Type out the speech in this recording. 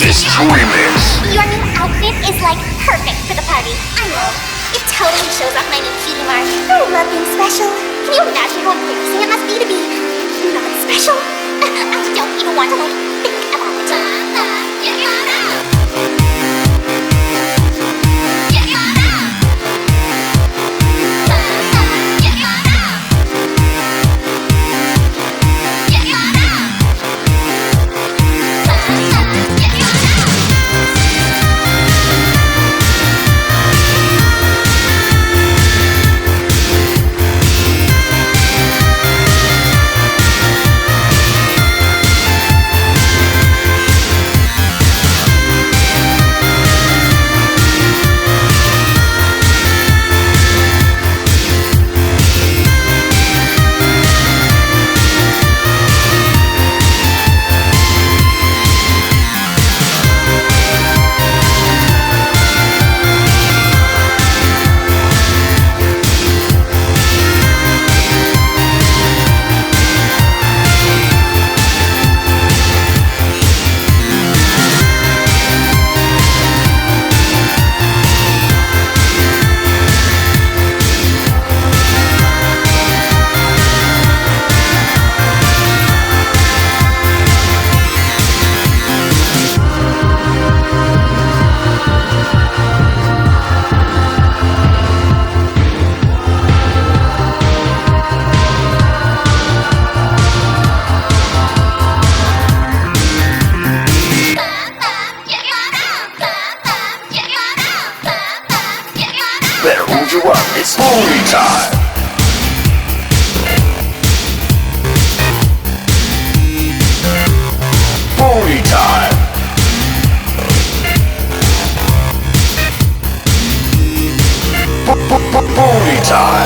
latest remix. Your new outfit is like perfect for the party. I know. It totally shows off my new cutie mark. I love being special. Can you imagine how embarrassing it must be to be not special? I don't even want to think about it. Better hold you up, it's party time. Party time. Party time.